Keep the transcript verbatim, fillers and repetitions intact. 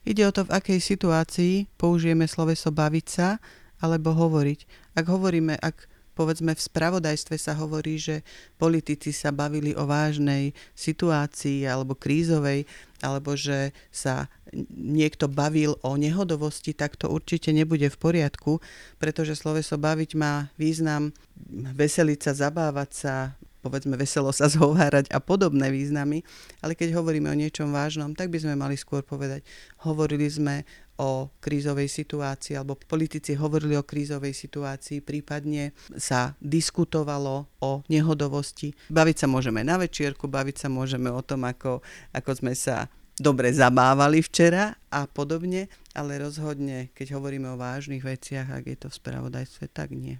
Ide o to, v akej situácii použijeme sloveso baviť sa alebo hovoriť. Ak hovoríme, ak povedzme v spravodajstve sa hovorí, že politici sa bavili o vážnej situácii alebo krízovej, alebo že sa niekto bavil o nehodovosti, tak to určite nebude v poriadku, pretože sloveso baviť má význam veseliť sa, zabávať sa, povedzme veselo sa zhovárať a podobné významy, ale keď hovoríme o niečom vážnom, tak by sme mali skôr povedať, hovorili sme o krízovej situácii, alebo politici hovorili o krízovej situácii, prípadne sa diskutovalo o nehodovosti. Baviť sa môžeme na večierku, baviť sa môžeme o tom, ako, ako sme sa dobre zabávali včera a podobne, ale rozhodne, keď hovoríme o vážnych veciach, ak je to v spravodajstve, tak nie.